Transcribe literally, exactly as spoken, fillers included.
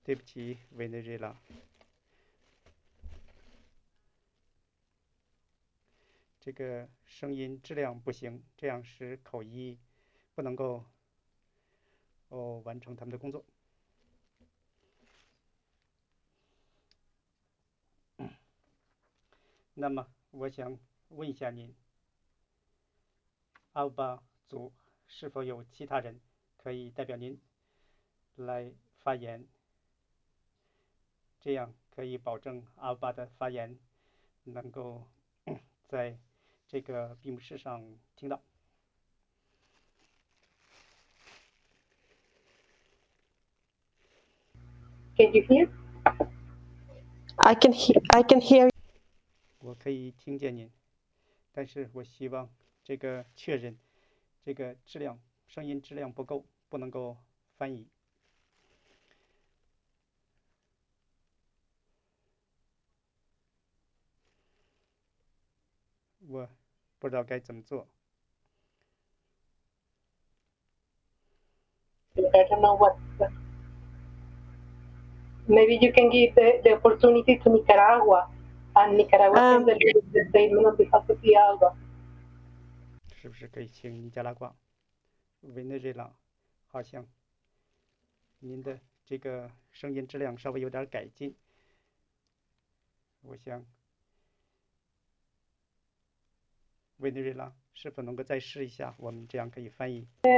对不起，委内瑞拉，这个声音质量不行，这样使口译不能够哦完成他们的工作。那么我想问一下您，阿尔巴族是否有其他人可以代表您来发言？这样可以保证阿尔巴的发言能够在这个闭幕式上听到。 Can you hear? I can hear. I can hear. 我可以听见您，但是我希望这个确认，这个质量声音质量不够，不能够翻译。我不知道该怎么做。 I don't know what. Maybe you can give the, the opportunity to Nicaragua, and Nicaragua Um, can deliver the statement on behalf of the ALBA. 是不是可以请尼加拉瓜、委内瑞拉，好像您的这个声音质量稍微有点改进，我想委内瑞拉是否能够再试一下，我们这样可以翻译。